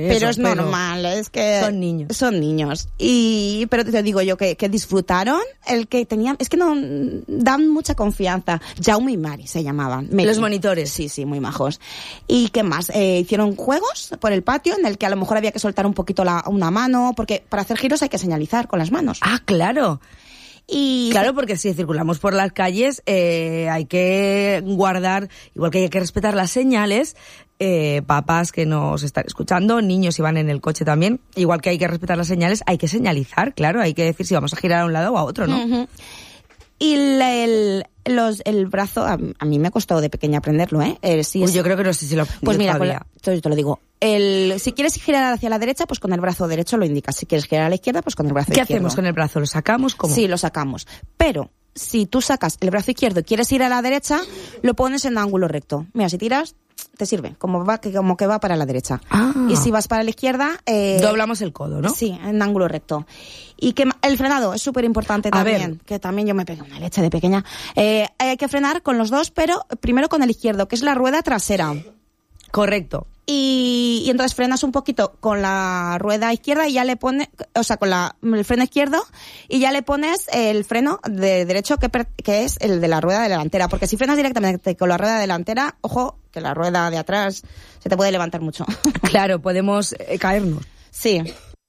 Pero es normal, es que... Son niños. Son niños. Pero te digo yo que disfrutaron, el que tenían... Es que no dan mucha confianza. Jaume y Mari se llamaban. Los monitores. Sí, muy majos. ¿Y qué más? Hicieron juegos por el patio en el que a lo mejor había que soltar un poquito una mano, porque para hacer giros hay que señalizar con las manos. Ah, claro. Y claro, porque si circulamos por las calles hay que guardar, igual que hay que respetar las señales, papás que nos están escuchando, niños si van en el coche también, igual que hay que respetar las señales, hay que señalizar, claro, hay que decir si vamos a girar a un lado o a otro, ¿no? Uh-huh. Y el brazo, a mí me costó de pequeña aprenderlo, ¿eh? Yo creo que no sé si lo aprendí. Pues mira, yo te lo digo. Si quieres girar hacia la derecha, pues con el brazo derecho lo indicas. Si quieres girar a la izquierda, pues con el brazo izquierdo. ¿Qué hacemos con el brazo? ¿Lo sacamos? ¿Cómo? Sí, lo sacamos. Pero si tú sacas el brazo izquierdo y quieres ir a la derecha, lo pones en ángulo recto. Mira, si tiras, te sirve, como que va para la derecha. Ah. Y si vas para la izquierda... doblamos el codo, ¿no? Sí, en ángulo recto. Y que el frenado es súper importante también, que también yo me pegué una leche de pequeña. Hay que frenar con los dos, pero primero con el izquierdo, que es la rueda trasera. Correcto. Y entonces frenas un poquito con la rueda izquierda y ya le pones, o sea, con el freno izquierdo, y ya le pones el freno de derecho que es el de la rueda delantera. Porque si frenas directamente con la rueda delantera, ojo, que la rueda de atrás se te puede levantar mucho. Claro, podemos caernos. Sí.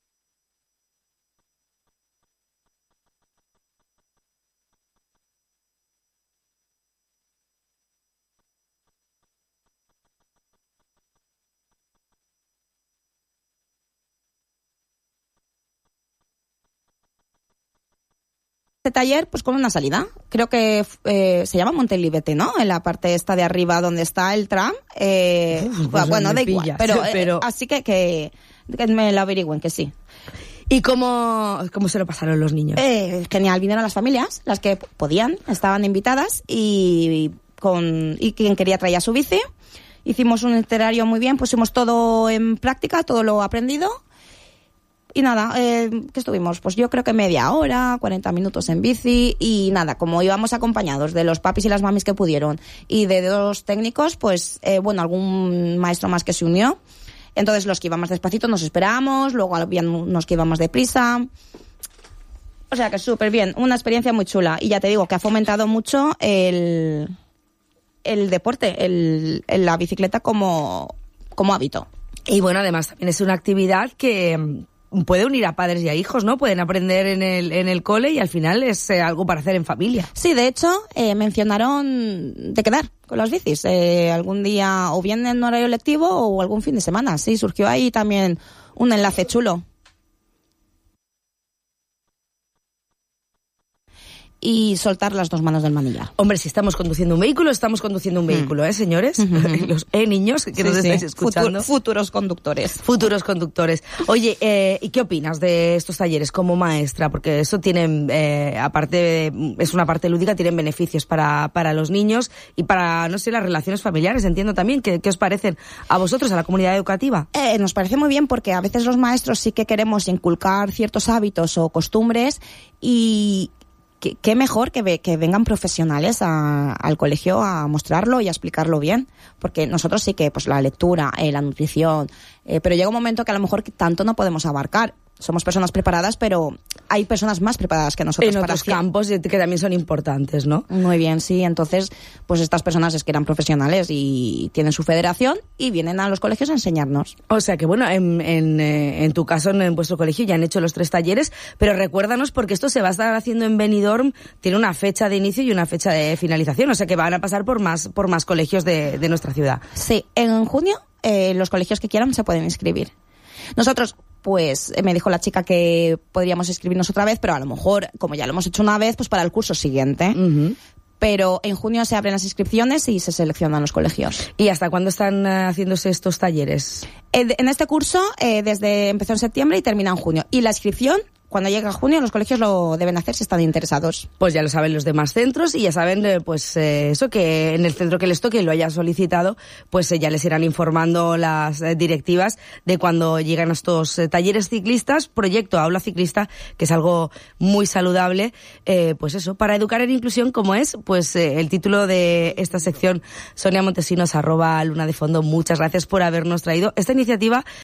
Este taller, pues con una salida. Creo que se llama Montelibete, ¿no? En la parte esta de arriba donde está el tram. Pues bueno, da igual. Pero así que me lo averigüen, que sí. ¿Y cómo se lo pasaron los niños? Genial, vinieron las familias, las que podían, estaban invitadas, y quien quería traía su bici. Hicimos un itinerario muy bien, pusimos todo en práctica, todo lo aprendido. Y nada, ¿qué estuvimos? Pues yo creo que media hora, 40 minutos en bici, y nada, como íbamos acompañados de los papis y las mamis que pudieron y de 2 técnicos, pues algún maestro más que se unió. Entonces los que iban más despacito nos esperábamos, luego había unos que iban más deprisa. O sea que súper bien, una experiencia muy chula. Y ya te digo que ha fomentado mucho el deporte, la bicicleta como hábito. Y bueno, además también es una actividad que puede unir a padres y a hijos, ¿no? Pueden aprender en el cole y al final es algo para hacer en familia. Sí, de hecho, mencionaron de quedar con las bicis. Algún día, o bien en horario lectivo o algún fin de semana. Sí, surgió ahí también un enlace chulo. Y soltar las 2 manos del manillar. Hombre, si estamos conduciendo un vehículo, ¿eh, señores? Los niños que nos estáis escuchando. Futuros conductores. Futuros conductores. Oye, ¿y qué opinas de estos talleres como maestra? Porque eso tienen, es una parte lúdica, tienen beneficios para los niños y para, no sé, las relaciones familiares, entiendo también. ¿Qué os parecen a vosotros, a la comunidad educativa? Nos parece muy bien, porque a veces los maestros sí que queremos inculcar ciertos hábitos o costumbres, y qué mejor que vengan profesionales al colegio a mostrarlo y a explicarlo bien, porque nosotros sí que, pues la lectura, la nutrición, pero llega un momento que a lo mejor tanto no podemos abarcar. Somos personas preparadas, pero hay personas más preparadas que nosotros. En otros campos que también son importantes, ¿no? Muy bien, sí. Entonces, pues estas personas es que eran profesionales y tienen su federación y vienen a los colegios a enseñarnos. O sea que, bueno, en tu caso, en vuestro colegio ya han hecho los 3 talleres, pero recuérdanos, porque esto se va a estar haciendo en Benidorm, tiene una fecha de inicio y una fecha de finalización, o sea que van a pasar por más colegios de nuestra ciudad. Sí, en junio los colegios que quieran se pueden inscribir. Nosotros, pues me dijo la chica que podríamos inscribirnos otra vez, pero a lo mejor, como ya lo hemos hecho una vez, pues para el curso siguiente. Uh-huh. Pero en junio se abren las inscripciones y se seleccionan los colegios. ¿Y hasta cuándo están haciéndose estos talleres? En este curso, empezó en septiembre y termina en junio. Y la inscripción, cuando llega junio, los colegios lo deben hacer si están interesados. Pues ya lo saben los demás centros y ya saben, eso, que en el centro que les toque y lo haya solicitado, pues ya les irán informando las directivas de cuando llegan estos talleres ciclistas, proyecto Aula Ciclista, que es algo muy saludable, pues eso, para educar en inclusión, como es, pues el título de esta sección. Sonia Montesinos, @Luna de Fondo, muchas gracias por habernos traído esta iniciativa